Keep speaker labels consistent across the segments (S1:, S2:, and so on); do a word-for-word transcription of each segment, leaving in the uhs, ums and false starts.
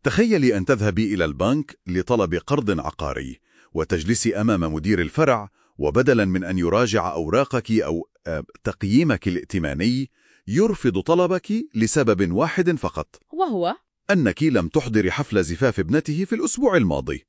S1: تخيلي أن تذهبي إلى البنك لطلب قرض عقاري وتجلسي أمام مدير الفرع، وبدلا من أن يراجع أوراقك أو آه، تقييمك الائتماني يرفض طلبك لسبب واحد فقط،
S2: وهو
S1: أنك لم تحضري حفل زفاف ابنته في الأسبوع الماضي.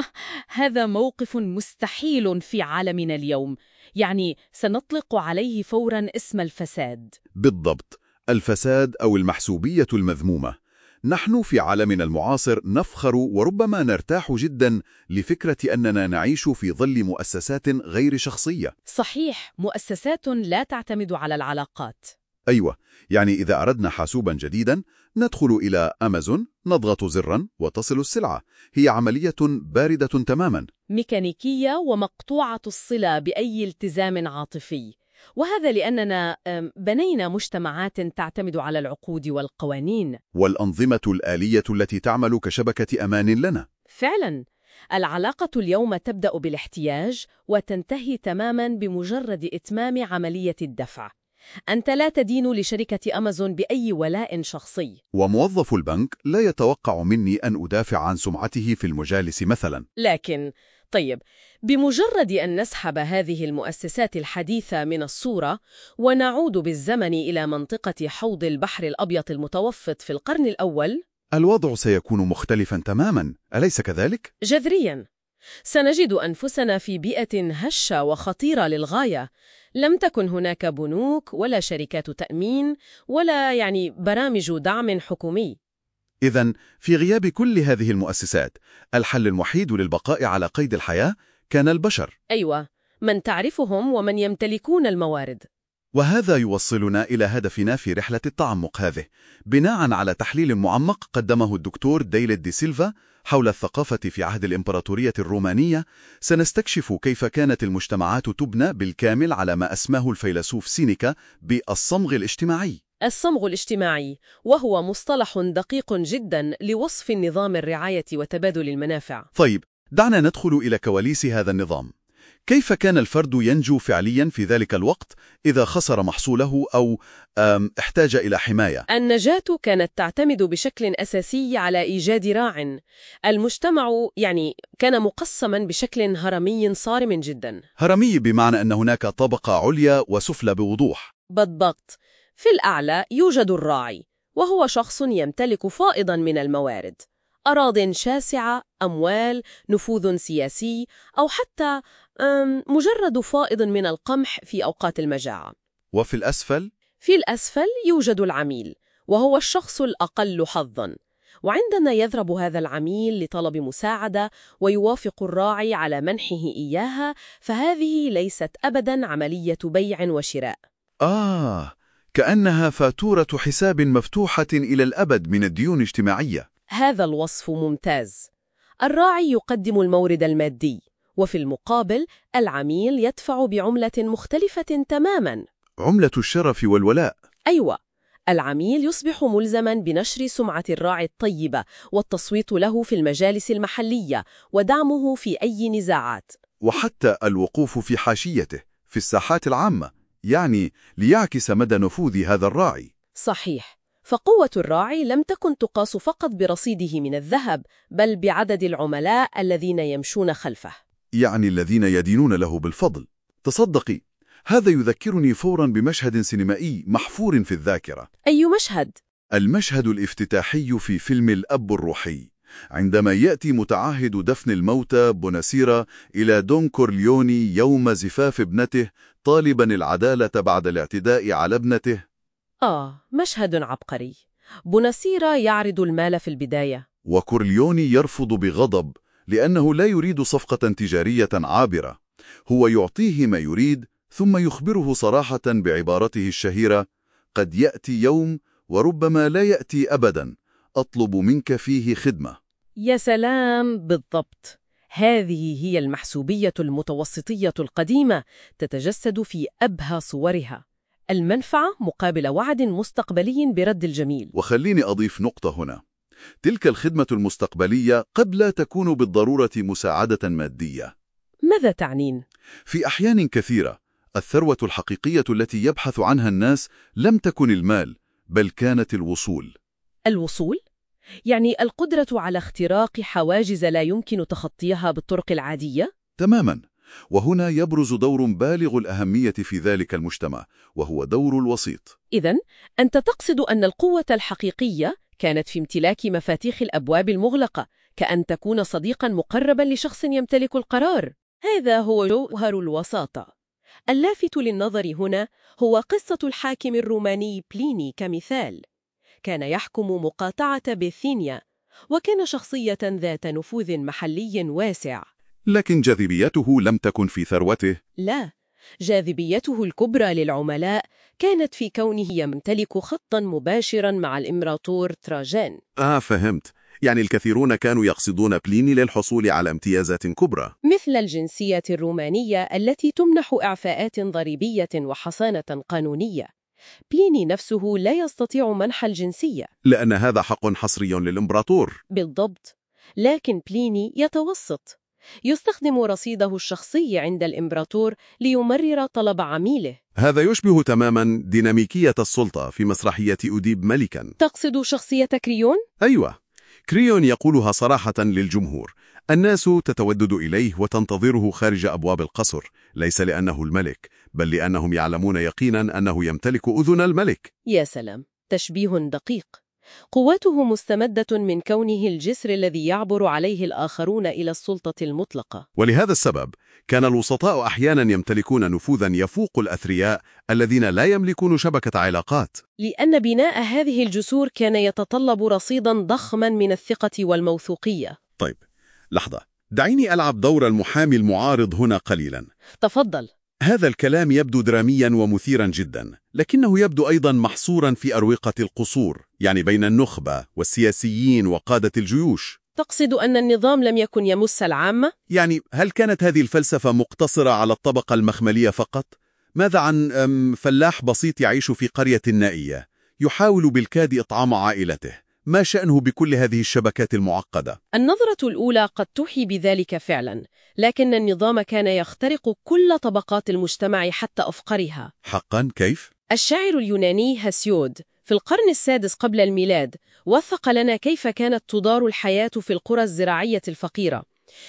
S2: هذا موقف مستحيل في عالمنا اليوم، يعني سنطلق عليه فوراً اسم الفساد.
S1: بالضبط، الفساد أو المحسوبية المذمومة. نحن في عالمنا المعاصر نفخر وربما نرتاح جدا لفكرة أننا نعيش في ظل مؤسسات غير شخصية.
S2: صحيح، مؤسسات لا تعتمد على العلاقات.
S1: أيوة، يعني إذا أردنا حاسوبا جديدا ندخل إلى أمازون، نضغط زرا وتصل السلعة. هي عملية باردة تماما،
S2: ميكانيكية ومقطوعة الصلة بأي التزام عاطفي، وهذا لأننا أم، بنينا مجتمعات تعتمد على العقود والقوانين.
S1: والأنظمة الآلية التي تعمل كشبكة أمان لنا.
S2: فعلاً، العلاقة اليوم تبدأ بالاحتياج وتنتهي تماماً بمجرد إتمام عملية الدفع. أنت لا تدين لشركة أمازون بأي ولاء شخصي.
S1: وموظف البنك لا يتوقع مني أن أدافع عن سمعته في المجالس مثلا.
S2: لكن طيب، بمجرد أن نسحب هذه المؤسسات الحديثة من الصورة ونعود بالزمن إلى منطقة حوض البحر الأبيض المتوسط في القرن الأول،
S1: الوضع سيكون مختلفا تماما، أليس كذلك؟
S2: جذرياً. سنجد أنفسنا في بيئة هشة وخطيرة للغاية. لم تكن هناك بنوك ولا شركات تأمين ولا يعني برامج دعم حكومي.
S1: إذن في غياب كل هذه المؤسسات، الحل الوحيد للبقاء على قيد الحياة كان البشر.
S2: أيوة، من تعرفهم ومن يمتلكون الموارد.
S1: وهذا يوصلنا إلى هدفنا في رحلة التعمق هذه، بناء على تحليل معمق قدمه الدكتور ديليد دي سيلفا حول الثقافة في عهد الإمبراطورية الرومانية. سنستكشف كيف كانت المجتمعات تبنى بالكامل على ما أسماه الفيلسوف سينيكا بالصمغ الاجتماعي.
S2: الصمغ الاجتماعي، وهو مصطلح دقيق جدا لوصف النظام الرعاية وتبادل المنافع.
S1: طيب، دعنا ندخل إلى كواليس هذا النظام. كيف كان الفرد ينجو فعليا في ذلك الوقت إذا خسر محصوله أو احتاج إلى حماية؟
S2: النجاة كانت تعتمد بشكل أساسي على إيجاد راع. المجتمع يعني كان مقسما بشكل هرمي صارم جدا.
S1: هرمي بمعنى أن هناك طبقة عليا وسفلى بوضوح.
S2: بالضبط. في الأعلى يوجد الراعي، وهو شخص يمتلك فائضا من الموارد، أراضٍ شاسعة، أموال، نفوذ سياسي، أو حتى مجرد فائض من القمح في أوقات المجاعة.
S1: وفي الأسفل؟
S2: في الأسفل يوجد العميل، وهو الشخص الأقل حظاً. وعندما يذهب هذا العميل لطلب مساعدة ويوافق الراعي على منحه إياها، فهذه ليست أبداً عملية بيع وشراء.
S1: آه، كأنها فاتورة حساب مفتوحة إلى الأبد من الديون الاجتماعية.
S2: هذا الوصف ممتاز. الراعي يقدم المورد المادي، وفي المقابل العميل يدفع بعملة مختلفة تماماً.
S1: عملة الشرف والولاء.
S2: أيوة، العميل يصبح ملزماً بنشر سمعة الراعي الطيبة والتصويت له في المجالس المحلية ودعمه في أي نزاعات،
S1: وحتى الوقوف في حاشيته في الساحات العامة، يعني ليعكس مدى نفوذ هذا الراعي.
S2: صحيح. فقوة الراعي لم تكن تقاس فقط برصيده من الذهب، بل بعدد العملاء الذين يمشون خلفه،
S1: يعني الذين يدينون له بالفضل. تصدقي، هذا يذكرني فوراً بمشهد سينمائي محفور في الذاكرة.
S2: أي مشهد؟
S1: المشهد الافتتاحي في فيلم الأب الروحي، عندما يأتي متعهد دفن الموتى بوناسيرا إلى دون كورليوني يوم زفاف ابنته طالباً العدالة بعد الاعتداء على ابنته.
S2: آه، مشهد عبقري. بوناسيرا يعرض المال في البداية،
S1: وكورليوني يرفض بغضب لأنه لا يريد صفقة تجارية عابرة. هو يعطيه ما يريد، ثم يخبره صراحة بعبارته الشهيرة: قد يأتي يوم وربما لا يأتي أبدا أطلب منك فيه خدمة.
S2: يا سلام، بالضبط. هذه هي المحسوبية المتوسطية القديمة، تتجسد في أبهى صورها: المنفعة مقابل وعد مستقبلي برد الجميل.
S1: وخليني أضيف نقطة هنا: تلك الخدمة المستقبلية قد لا تكون بالضرورة مساعدة مادية.
S2: ماذا تعنين؟
S1: في أحيان كثيرة الثروة الحقيقية التي يبحث عنها الناس لم تكن المال، بل كانت الوصول.
S2: الوصول؟ يعني القدرة على اختراق حواجز لا يمكن تخطيها بالطرق العادية؟
S1: تماماً. وهنا يبرز دور بالغ الأهمية في ذلك المجتمع، وهو دور الوسيط.
S2: إذن أنت تقصد أن القوة الحقيقية كانت في امتلاك مفاتيح الأبواب المغلقة، كأن تكون صديقاً مقرباً لشخص يمتلك القرار. هذا هو جوهر الوساطة. اللافت للنظر هنا هو قصة الحاكم الروماني بليني كمثال. كان يحكم مقاطعة بيثينيا، وكان شخصية ذات نفوذ محلي واسع.
S1: لكن جاذبيته لم تكن في ثروته.
S2: لا، جاذبيته الكبرى للعملاء كانت في كونه يمتلك خطاً مباشراً مع الإمبراطور تراجان.
S1: آه فهمت. يعني الكثيرون كانوا يقصدون بليني للحصول على امتيازات كبرى،
S2: مثل الجنسية الرومانية التي تمنح إعفاءات ضريبية وحصانة قانونية. بليني نفسه لا يستطيع منح الجنسية،
S1: لأن هذا حق حصري للإمبراطور.
S2: بالضبط. لكن بليني يتوسط، يستخدم رصيده الشخصي عند الإمبراطور ليمرر طلب عميله.
S1: هذا يشبه تماماً ديناميكية السلطة في مسرحية أديب ملكاً.
S2: تقصد شخصية كريون؟
S1: أيوة، كريون يقولها صراحة للجمهور. الناس تتودد إليه وتنتظره خارج أبواب القصر، ليس لأنه الملك، بل لأنهم يعلمون يقيناً أنه يمتلك أذن الملك.
S2: يا سلام، تشبيه دقيق. قوته مستمدة من كونه الجسر الذي يعبر عليه الآخرون إلى السلطة المطلقة.
S1: ولهذا السبب كان الوسطاء أحياناً يمتلكون نفوذاً يفوق الأثرياء الذين لا يملكون شبكة علاقات.
S2: لأن بناء هذه الجسور كان يتطلب رصيداً ضخماً من الثقة والموثوقية.
S1: طيب، لحظة، دعيني ألعب دور المحامي المعارض هنا قليلاً.
S2: تفضل.
S1: هذا الكلام يبدو درامياً ومثيراً جداً، لكنه يبدو أيضاً محصوراً في أروقة القصور، يعني بين النخبة والسياسيين وقادة الجيوش.
S2: تقصد أن النظام لم يكن يمس العامة؟
S1: يعني هل كانت هذه الفلسفة مقتصرة على الطبقة المخملية فقط؟ ماذا عن أم، فلاح بسيط يعيش في قرية نائية، يحاول بالكاد إطعام عائلته؟ ما شأنه بكل هذه الشبكات المعقدة؟
S2: النظرة الأولى قد توحي بذلك فعلا، لكن النظام كان يخترق كل طبقات المجتمع حتى أفقرها.
S1: حقا؟ كيف؟
S2: الشاعر اليوناني هسيود في القرن السادس قبل الميلاد وثق لنا كيف كانت تدار الحياة في القرى الزراعية الفقيرة.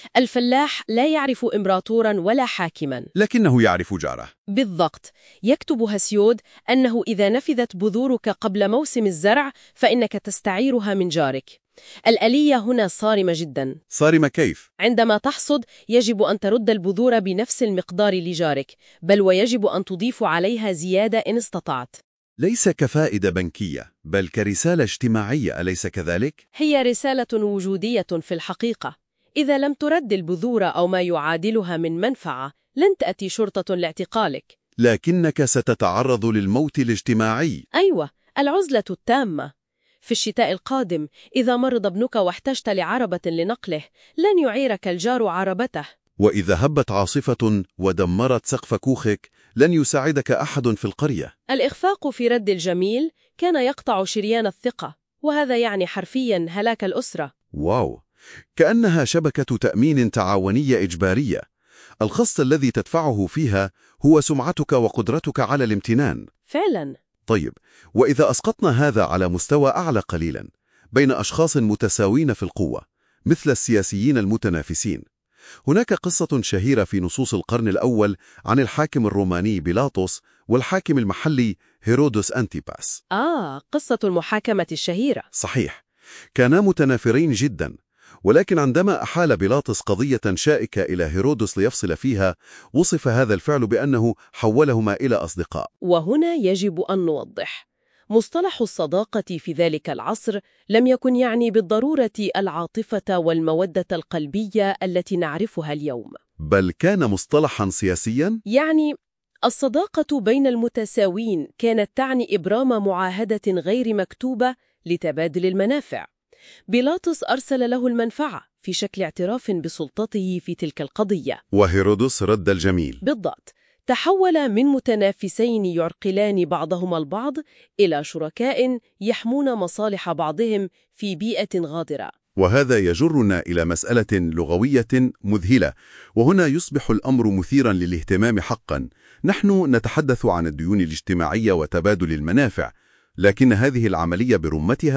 S2: الفلاح لا يعرف إمبراطورا ولا حاكما،
S1: لكنه يعرف جاره.
S2: بالضبط. يكتب هسيود أنه إذا نفذت بذورك قبل موسم الزرع فإنك تستعيرها من جارك. الآلية هنا صارمة جدا.
S1: صارمة كيف؟
S2: عندما تحصد يجب أن ترد البذور بنفس المقدار لجارك، بل ويجب أن تضيف عليها زيادة إن استطعت.
S1: ليس كفائدة بنكية، بل كرسالة اجتماعية، أليس كذلك؟
S2: هي رسالة وجودية في الحقيقة. إذا لم ترد البذور أو ما يعادلها من منفعة، لن تأتي شرطة لاعتقالك.
S1: لكنك ستتعرض للموت الاجتماعي.
S2: أيوة، العزلة التامة. في الشتاء القادم إذا مرض ابنك واحتجت لعربة لنقله، لن يعيرك الجار عربته.
S1: وإذا هبت عاصفة ودمرت سقف كوخك، لن يساعدك أحد في القرية.
S2: الإخفاق في رد الجميل كان يقطع شريان الثقة، وهذا يعني حرفياً هلاك الأسرة.
S1: واو، كأنها شبكة تأمين تعاونية إجبارية. الخص الذي تدفعه فيها هو سمعتك وقدرتك على الامتنان.
S2: فعلاً.
S1: طيب، وإذا أسقطنا هذا على مستوى أعلى قليلاً، بين أشخاص متساوين في القوة مثل السياسيين المتنافسين، هناك قصة شهيرة في نصوص القرن الأول عن الحاكم الروماني بيلاطس والحاكم المحلي هيرودوس أنتيباس.
S2: آه، قصة المحاكمة الشهيرة.
S1: صحيح، كانا متنافرين جدا، ولكن عندما أحال بيلاطس قضية شائكة إلى هيرودوس ليفصل فيها، وصف هذا الفعل بأنه حولهما إلى أصدقاء.
S2: وهنا يجب أن نوضح، مصطلح الصداقة في ذلك العصر لم يكن يعني بالضرورة العاطفة والمودة القلبية التي نعرفها اليوم،
S1: بل كان مصطلحا سياسيا.
S2: يعني الصداقة بين المتساوين كانت تعني إبرام معاهدة غير مكتوبة لتبادل المنافع. بيلاطس أرسل له المنفعة في شكل اعتراف بسلطته في تلك القضية،
S1: وهيرودوس رد الجميل.
S2: بالضبط. تحول من متنافسين يعرقلان بعضهما البعض إلى شركاء يحمون مصالح بعضهم في بيئة غادرة.
S1: وهذا يجرنا إلى مسألة لغوية مذهلة، وهنا يصبح الأمر مثيرا للاهتمام حقا. نحن نتحدث عن الديون الاجتماعية وتبادل المنافع، لكن هذه العملية برمتها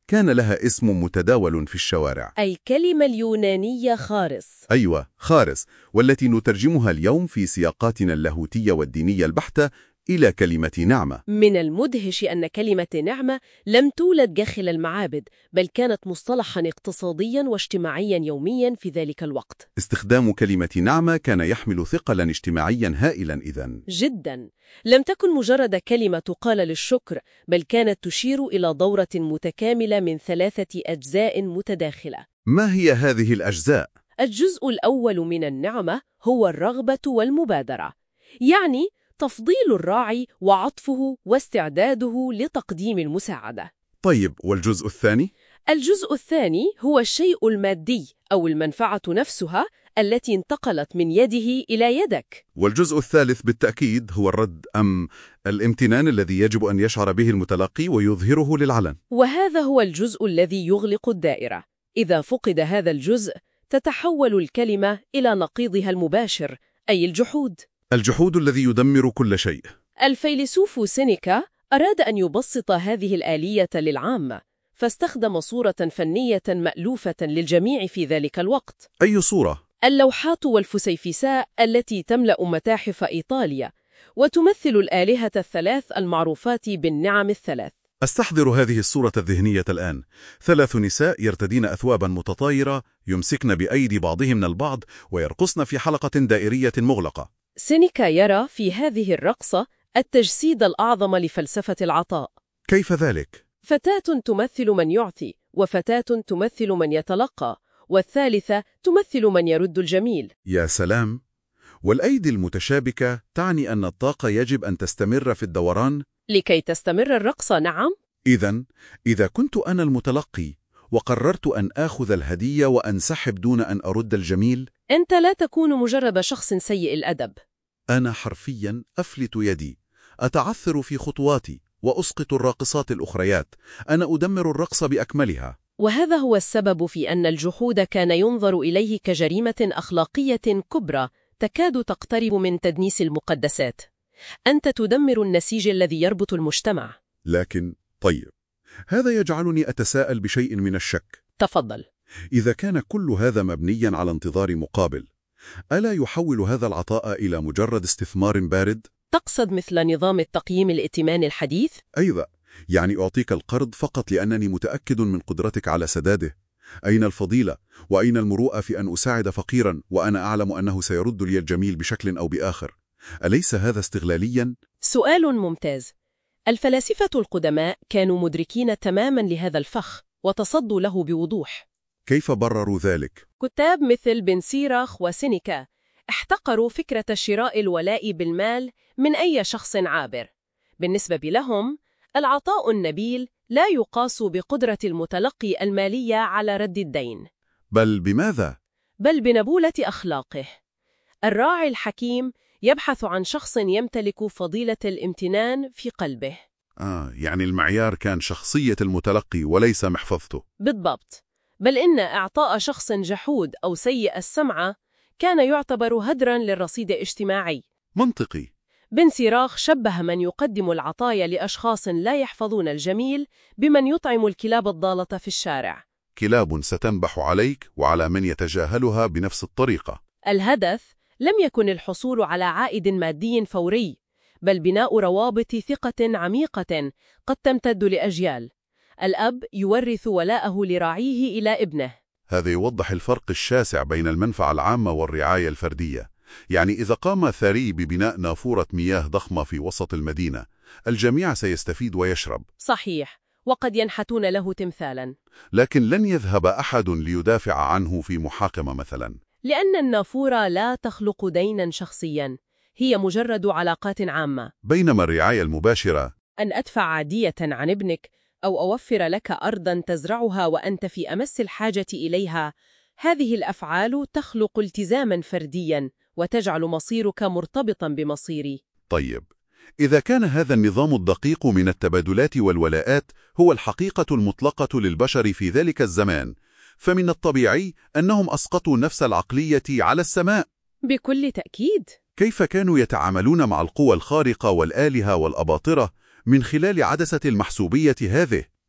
S1: كان لها اسم متداول في الشوارع.
S2: أي كلمة اليونانية خارس.
S1: أيوة، خارس، والتي نترجمها اليوم في سياقاتنا اللاهوتية والدينية البحتة إلى كلمة نعمة.
S2: من المدهش أن كلمة نعمة لم تولد داخل المعابد، بل كانت مصطلحاً اقتصادياً واجتماعياً يومياً في ذلك الوقت.
S1: استخدام كلمة نعمة كان يحمل ثقلاً اجتماعياً هائلاً إذن.
S2: جداً. لم تكن مجرد كلمة تقال للشكر، بل كانت تشير إلى دورة متكاملة من ثلاثة أجزاء متداخلة.
S1: ما هي هذه الأجزاء؟
S2: الجزء الأول من النعمة هو الرغبة والمبادرة، يعني تفضيل الراعي وعطفه واستعداده لتقديم المساعدة.
S1: طيب، والجزء الثاني؟
S2: الجزء الثاني هو الشيء المادي أو المنفعة نفسها التي انتقلت من يده إلى يدك.
S1: والجزء الثالث بالتأكيد هو الرد أم الامتنان الذي يجب أن يشعر به المتلقي ويظهره للعلن.
S2: وهذا هو الجزء الذي يغلق الدائرة. إذا فقد هذا الجزء تتحول الكلمة إلى نقيضها المباشر، أي الجحود.
S1: الجحود الذي يدمر كل شيء.
S2: الفيلسوف سينيكا أراد أن يبسط هذه الآلية للعامة، فاستخدم صورة فنية مألوفة للجميع في ذلك الوقت.
S1: أي صورة؟
S2: اللوحات والفسيفساء التي تملأ متاحف إيطاليا، وتمثل الآلهة الثلاث المعروفات بالنعم الثلاث.
S1: أستحضر هذه الصورة الذهنية الآن. ثلاث نساء يرتدين أثوابا متطايرة، يمسكن بأيدي بعضهن البعض ويرقصن في حلقة دائرية مغلقة.
S2: سينيكا يرى في هذه الرقصة التجسيد الأعظم لفلسفة العطاء.
S1: كيف ذلك؟
S2: فتاة تمثل من يعطي، وفتاة تمثل من يتلقى، والثالثة تمثل من يرد الجميل.
S1: يا سلام! والأيدي المتشابكة تعني أن الطاقة يجب أن تستمر في الدوران
S2: لكي تستمر الرقصة. نعم.
S1: إذن، إذا كنت أنا المتلقي وقررت أن آخذ الهدية وأنسحب دون أن أرد الجميل،
S2: أنت لا تكون مجرد شخص سيء الأدب.
S1: أنا حرفياً أفلت يدي، أتعثر في خطواتي وأسقط الراقصات الأخريات. أنا أدمر الرقص بأكملها.
S2: وهذا هو السبب في أن الجحود كان ينظر إليه كجريمة أخلاقية كبرى تكاد تقترب من تدنيس المقدسات. أنت تدمر النسيج الذي يربط المجتمع.
S1: لكن طيب، هذا يجعلني أتساءل بشيء من الشك.
S2: تفضل.
S1: إذا كان كل هذا مبنياً على انتظار مقابل، ألا يحول هذا العطاء إلى مجرد استثمار بارد؟
S2: تقصد مثل نظام التقييم الائتماني الحديث؟
S1: أيضا، يعني أعطيك القرض فقط لأنني متأكد من قدرتك على سداده. أين الفضيلة؟ وأين المروءة في أن أساعد فقيراً وأنا أعلم أنه سيرد لي الجميل بشكل أو بآخر؟ أليس هذا استغلالياً؟
S2: سؤال ممتاز. الفلاسفة القدماء كانوا مدركين تماماً لهذا الفخ وتصدوا له بوضوح.
S1: كيف برروا ذلك؟
S2: كتاب مثل بن سيراخ وسينيكا احتقروا فكرة شراء الولاء بالمال من أي شخص عابر. بالنسبة لهم، العطاء النبيل لا يقاس بقدرة المتلقي المالية على رد الدين،
S1: بل بماذا؟
S2: بل بنبولة أخلاقه. الراعي الحكيم يبحث عن شخص يمتلك فضيلة الامتنان في قلبه.
S1: آه، يعني المعيار كان شخصية المتلقي وليس محفظته.
S2: بالضبط. بل إن إعطاء شخص جحود أو سيء السمعة كان يعتبر هدراً للرصيد الاجتماعي.
S1: منطقي.
S2: بن سيراخ شبه من يقدم العطايا لأشخاص لا يحفظون الجميل بمن يطعم الكلاب الضالة في الشارع.
S1: كلاب ستنبح عليك وعلى من يتجاهلها بنفس الطريقة.
S2: الهدف لم يكن الحصول على عائد مادي فوري، بل بناء روابط ثقة عميقة قد تمتد لأجيال. الأب يورث ولاءه لراعيه إلى ابنه.
S1: هذا يوضح الفرق الشاسع بين المنفعة العامة والرعاية الفردية. يعني إذا قام ثري ببناء نافورة مياه ضخمة في وسط المدينة، الجميع سيستفيد ويشرب.
S2: صحيح، وقد ينحتون له تمثالا.
S1: لكن لن يذهب أحد ليدافع عنه في محاكمة مثلا.
S2: لأن النافورة لا تخلق دينا شخصيا، هي مجرد علاقات عامة.
S1: بينما الرعاية المباشرة،
S2: أن أدفع عادية عن ابنك أو أوفر لك أرضا تزرعها وأنت في أمس الحاجة إليها، هذه الأفعال تخلق التزاما فرديا وتجعل مصيرك مرتبطا بمصيري.
S1: طيب، إذا كان هذا النظام الدقيق من التبادلات والولاءات هو الحقيقة المطلقة للبشر في ذلك الزمان، فمن الطبيعي أنهم أسقطوا نفس العقلية على السماء.
S2: بكل تأكيد.
S1: كيف كانوا يتعاملون مع القوى الخارقة والآلهة والأباطرة من خلال عدسة المحسوبية هذه؟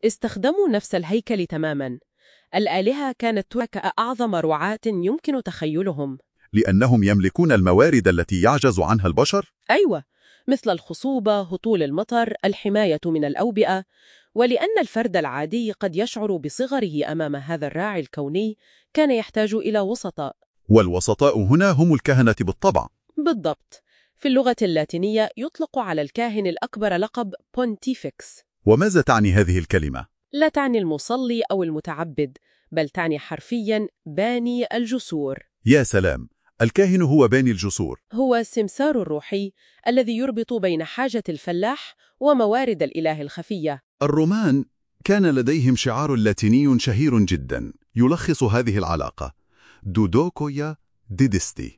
S2: استخدموا نفس الهيكل تماماً. الآلهة كانت ترى كأعظم رعاة يمكن تخيلهم.
S1: لأنهم يملكون الموارد التي يعجز عنها البشر؟
S2: أيوة، مثل الخصوبة، هطول المطر، الحماية من الأوبئة. ولأن الفرد العادي قد يشعر بصغره أمام هذا الراعي الكوني، كان يحتاج إلى وسطاء.
S1: والوسطاء هنا هم الكهنة بالطبع.
S2: بالضبط. في اللغة اللاتينية يطلق على الكاهن الأكبر لقب بونتيفيكس.
S1: وماذا تعني هذه الكلمة؟
S2: لا تعني المصلي أو المتعبد، بل تعني حرفياً باني الجسور.
S1: يا سلام، الكاهن هو باني الجسور.
S2: هو السمسار الروحي الذي يربط بين حاجة الفلاح وموارد الإله الخفية.
S1: الرومان كان لديهم شعار لاتيني شهير جدا يلخص هذه العلاقة: دودوكويا ديدستي.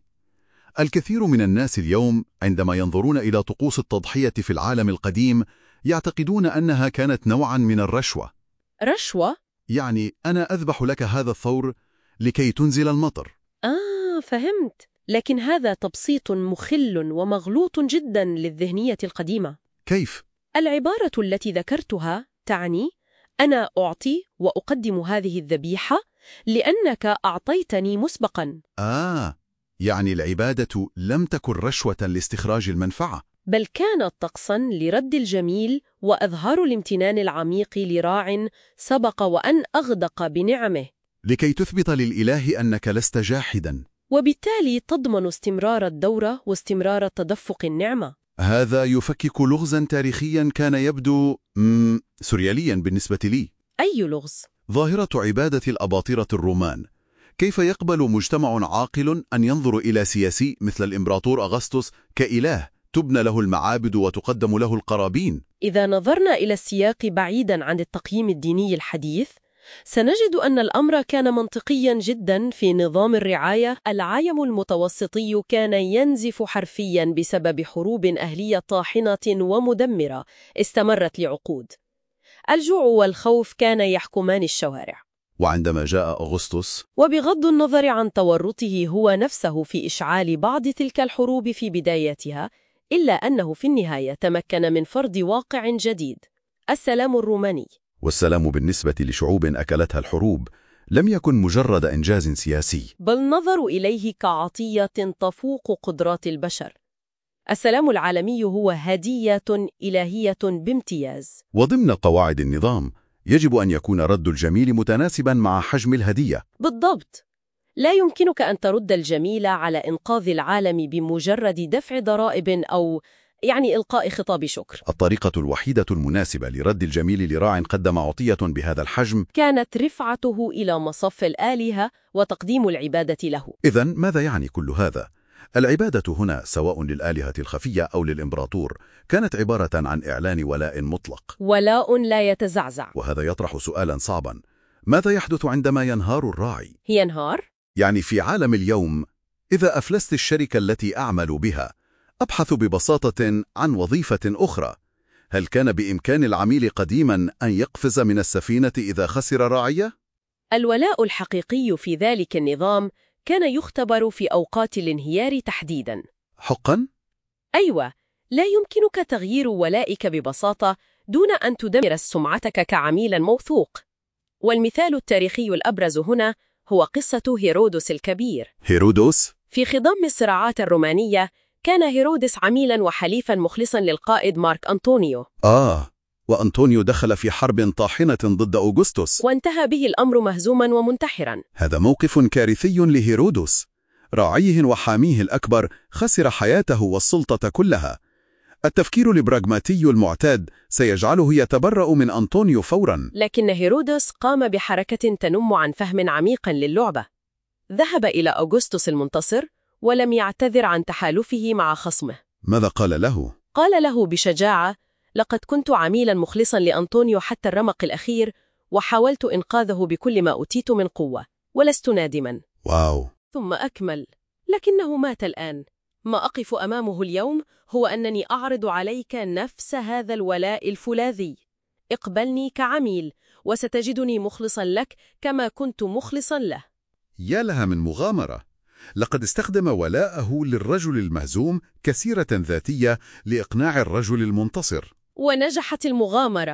S1: الكثير من الناس اليوم عندما ينظرون إلى طقوس التضحية في العالم القديم يعتقدون أنها كانت نوعا من الرشوة.
S2: رشوة؟
S1: يعني أنا أذبح لك هذا الثور لكي تنزل المطر.
S2: آه، فهمت. لكن هذا تبسيط مخل ومغلوط جدا للذهنية القديمة.
S1: كيف؟
S2: العبارة التي ذكرتها تعني: أنا أعطي وأقدم هذه الذبيحة لأنك أعطيتني مسبقا.
S1: آه، يعني العبادة لم تكن رشوة لاستخراج المنفعة،
S2: بل كانت طقسا لرد الجميل وأظهار الامتنان العميق لراع سبق وأن أغدق بنعمه،
S1: لكي تثبت للإله أنك لست جاحدا،
S2: وبالتالي تضمن استمرار الدورة واستمرار تدفق النعمة.
S1: هذا يفكك لغزا تاريخيا كان يبدو مم... سورياليا بالنسبة لي.
S2: أي لغز؟
S1: ظاهرة عبادة الأباطرة الرومان. كيف يقبل مجتمع عاقل أن ينظر إلى سياسي مثل الإمبراطور أغسطس كإله تبنى له المعابد وتقدم له القرابين؟
S2: إذا نظرنا إلى السياق بعيداً عن التقييم الديني الحديث، سنجد أن الأمر كان منطقياً جداً في نظام الرعاية. العالم المتوسطي كان ينزف حرفياً بسبب حروب أهلية طاحنة ومدمرة استمرت لعقود. الجوع والخوف كان يحكمان الشوارع.
S1: وعندما جاء أغسطس،
S2: وبغض النظر عن تورطه هو نفسه في إشعال بعض تلك الحروب في بدايتها، إلا أنه في النهاية تمكن من فرض واقع جديد: السلام الروماني.
S1: والسلام بالنسبة لشعوب أكلتها الحروب لم يكن مجرد إنجاز سياسي،
S2: بل نظروا إليه كعطية تفوق قدرات البشر. السلام العالمي هو هدية إلهية بامتياز.
S1: وضمن قواعد النظام يجب أن يكون رد الجميل متناسبا مع حجم الهدية.
S2: بالضبط. لا يمكنك أن ترد الجميل على إنقاذ العالم بمجرد دفع ضرائب أو يعني إلقاء خطاب شكر.
S1: الطريقة الوحيدة المناسبة لرد الجميل لراع قدم عطية بهذا الحجم
S2: كانت رفعته إلى مصف الآلهة وتقديم العبادة له.
S1: إذن ماذا يعني كل هذا؟ العبادة هنا سواء للآلهة الخفية أو للإمبراطور كانت عبارة عن إعلان ولاء مطلق،
S2: ولاء لا يتزعزع.
S1: وهذا يطرح سؤالا صعبا: ماذا يحدث عندما ينهار الراعي؟
S2: ينهار؟
S1: يعني في عالم اليوم إذا أفلست الشركة التي أعمل بها، أبحث ببساطة عن وظيفة أخرى. هل كان بإمكان العميل قديما أن يقفز من السفينة إذا خسر راعيه؟
S2: الولاء الحقيقي في ذلك النظام كان يختبر في أوقات الانهيار تحديداً.
S1: حقاً؟
S2: أيوة، لا يمكنك تغيير ولائك ببساطة دون أن تدمر سمعتك كعميل موثوق. والمثال التاريخي الأبرز هنا هو قصة هيرودس الكبير.
S1: هيرودس؟
S2: في خضم الصراعات الرومانية كان هيرودس عميلاً وحليفاً مخلصاً للقائد مارك أنطونيو.
S1: آه، وأنطونيو دخل في حرب طاحنة ضد أوغسطس،
S2: وانتهى به الأمر مهزوماً ومنتحراً.
S1: هذا موقف كارثي لهيرودس. راعيه وحاميه الأكبر خسر حياته والسلطة كلها. التفكير البراغماتي المعتاد سيجعله يتبرأ من أنطونيو فوراً.
S2: لكن هيرودس قام بحركة تنم عن فهم عميق للعبة. ذهب إلى أغسطس المنتصر ولم يعتذر عن تحالفه مع خصمه.
S1: ماذا قال له؟
S2: قال له بشجاعة: لقد كنت عميلاً مخلصاً لأنطونيو حتى الرمق الأخير، وحاولت إنقاذه بكل ما أوتيت من قوة، ولست نادماً.
S1: واو.
S2: ثم أكمل: لكنه مات الآن. ما أقف أمامه اليوم هو أنني أعرض عليك نفس هذا الولاء الفولاذي. اقبلني كعميل وستجدني مخلصاً لك كما كنت مخلصاً له.
S1: يا لها من مغامرة! لقد استخدم ولاءه للرجل المهزوم كسيرة ذاتية لإقناع الرجل المنتصر.
S2: ونجحت المغامرة.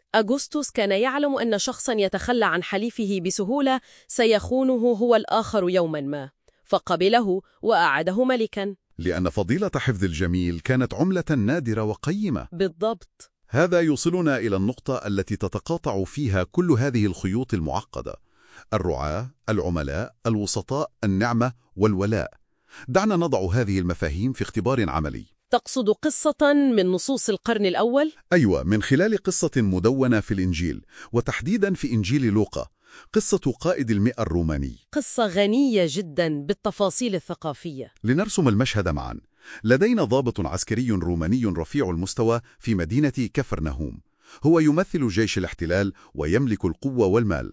S2: أغسطس كان يعلم أن شخصا يتخلى عن حليفه بسهولة سيخونه هو الآخر يوما ما، فقبله وأعاده ملكا.
S1: لأن فضيلة حفظ الجميل كانت عملة نادرة وقيمة.
S2: بالضبط.
S1: هذا يوصلنا إلى النقطة التي تتقاطع فيها كل هذه الخيوط المعقدة: الرعاة، العملاء، الوسطاء، النعمة والولاء. دعنا نضع هذه المفاهيم في اختبار عملي.
S2: تقصد قصة من نصوص القرن الأول؟
S1: أيوة، من خلال قصة مدونة في الإنجيل، وتحديدا في إنجيل لوقا، قصة قائد المئة الروماني.
S2: قصة غنية جدا بالتفاصيل الثقافية.
S1: لنرسم المشهد معا. لدينا ضابط عسكري روماني رفيع المستوى في مدينة كفرنهوم. هو يمثل جيش الاحتلال ويملك القوة والمال.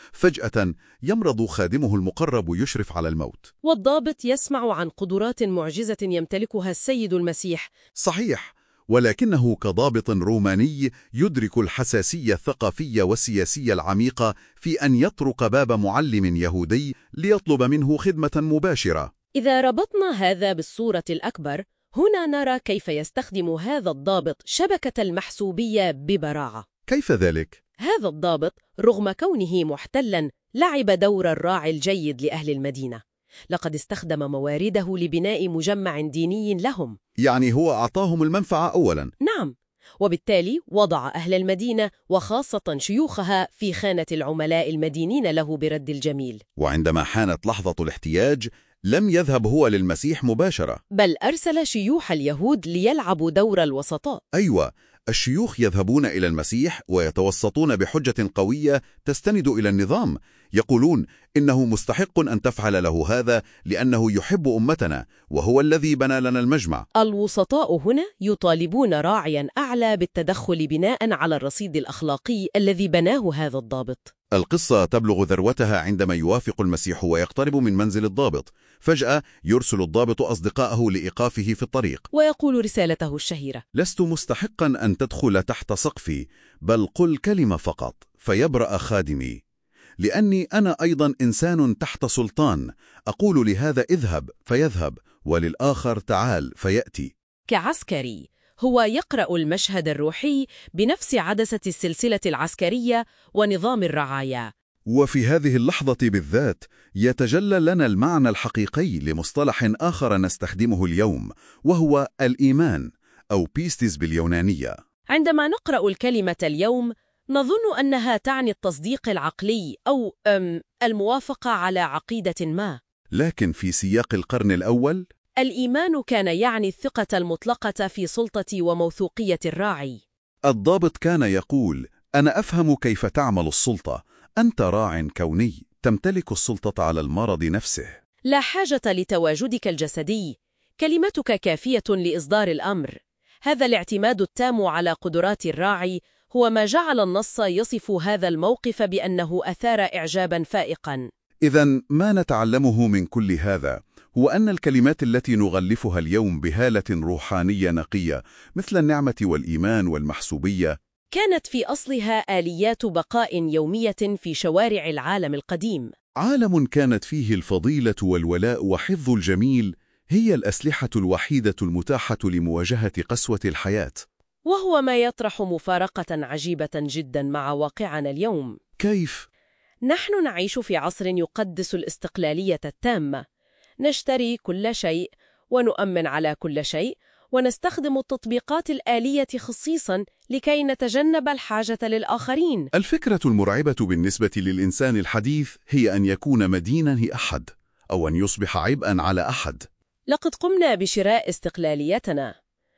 S1: فجأة يمرض خادمه المقرب يشرف على الموت،
S2: والضابط يسمع عن قدرات معجزة يمتلكها السيد المسيح.
S1: صحيح، ولكنه كضابط روماني يدرك الحساسية الثقافية والسياسية العميقة في أن يطرق باب معلم يهودي ليطلب منه خدمة مباشرة.
S2: إذا ربطنا هذا بالصورة الأكبر، هنا نرى كيف يستخدم هذا الضابط شبكة المحسوبية ببراعة.
S1: كيف ذلك؟
S2: هذا الضابط رغم كونه محتلاً لعب دور الراعي الجيد لأهل المدينة. لقد استخدم موارده لبناء مجمع ديني لهم.
S1: يعني هو أعطاهم المنفعة أولاً.
S2: نعم، وبالتالي وضع أهل المدينة وخاصة شيوخها في خانة العملاء المدينين له برد الجميل.
S1: وعندما حانت لحظة الاحتياج لم يذهب هو للمسيح مباشرة،
S2: بل أرسل شيوخ اليهود ليلعبوا دور الوسطاء.
S1: أيوة، الشيوخ يذهبون إلى المسيح ويتوسطون بحجة قوية تستند إلى النظام. يقولون إنه مستحق أن تفعل له هذا لأنه يحب أمتنا وهو الذي بنى لنا المجمع.
S2: الوسطاء هنا يطالبون راعيا أعلى بالتدخل بناء على الرصيد الأخلاقي الذي بناه هذا الضابط.
S1: القصة تبلغ ذروتها عندما يوافق المسيح ويقترب من منزل الضابط. فجأة يرسل الضابط أصدقائه لإيقافه في الطريق،
S2: ويقول رسالته الشهيرة:
S1: لست مستحقا أن تدخل تحت سقفي، بل قل كلمة فقط فيبرأ خادمي، لأني أنا أيضا إنسان تحت سلطان. أقول لهذا اذهب فيذهب، وللآخر تعال فيأتي.
S2: كعسكري هو يقرأ المشهد الروحي بنفس عدسة السلسلة العسكرية ونظام الرعاية.
S1: وفي هذه اللحظة بالذات يتجلى لنا المعنى الحقيقي لمصطلح آخر نستخدمه اليوم، وهو الإيمان أو بيستيز باليونانية.
S2: عندما نقرأ الكلمة اليوم نظن أنها تعني التصديق العقلي أو أم الموافقة على عقيدة ما،
S1: لكن في سياق القرن الأول
S2: الإيمان كان يعني الثقة المطلقة في سلطة وموثوقية الراعي.
S1: الضابط كان يقول: أنا أفهم كيف تعمل السلطة، أنت راع كوني تمتلك السلطة على المرض نفسه.
S2: لا حاجة لتواجدك الجسدي، كلمتك كافية لإصدار الأمر. هذا الاعتماد التام على قدرات الراعي هو ما جعل النص يصف هذا الموقف بأنه أثار إعجابا فائقا.
S1: إذن ما نتعلمه من كل هذا هو أن الكلمات التي نغلفها اليوم بهالة روحانية نقية مثل النعمة والإيمان والمحسوبية
S2: كانت في أصلها آليات بقاء يومية في شوارع العالم القديم.
S1: عالم كانت فيه الفضيلة والولاء وحفظ الجميل هي الأسلحة الوحيدة المتاحة لمواجهة قسوة الحياة.
S2: وهو ما يطرح مفارقة عجيبة جدا مع واقعنا اليوم.
S1: كيف؟
S2: نحن نعيش في عصر يقدس الاستقلالية التامة. نشتري كل شيء ونؤمن على كل شيء، ونستخدم التطبيقات الآلية خصيصا لكي نتجنب الحاجة للآخرين.
S1: الفكرة المرعبة بالنسبة للإنسان الحديث هي أن يكون مدينا لأحد أو أن يصبح عبئا على أحد.
S2: لقد قمنا بشراء استقلاليتنا،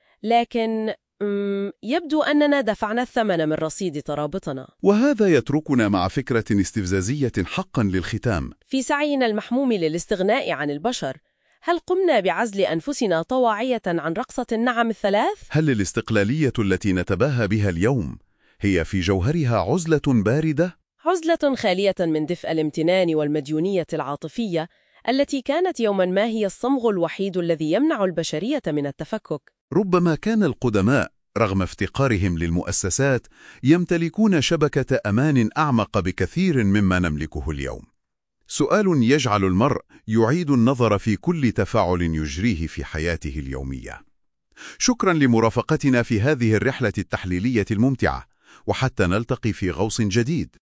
S2: لكن يبدو أننا دفعنا الثمن من رصيد ترابطنا.
S1: وهذا يتركنا مع فكرة استفزازية حقا للختام.
S2: في سعينا المحموم للاستغناء عن البشر، هل قمنا بعزل أنفسنا طواعية عن رقصة النعم الثلاث؟
S1: هل الاستقلالية التي نتباهى بها اليوم هي في جوهرها عزلة باردة؟
S2: عزلة خالية من دفء الامتنان والمديونية العاطفية التي كانت يوما ما هي الصمغ الوحيد الذي يمنع البشرية من التفكك.
S1: ربما كان القدماء رغم افتقارهم للمؤسسات يمتلكون شبكة أمان أعمق بكثير مما نملكه اليوم. سؤال يجعل المرء يعيد النظر في كل تفاعل يجريه في حياته اليومية. شكرا لمرافقتنا في هذه الرحلة التحليلية الممتعة. وحتى نلتقي في غوص جديد.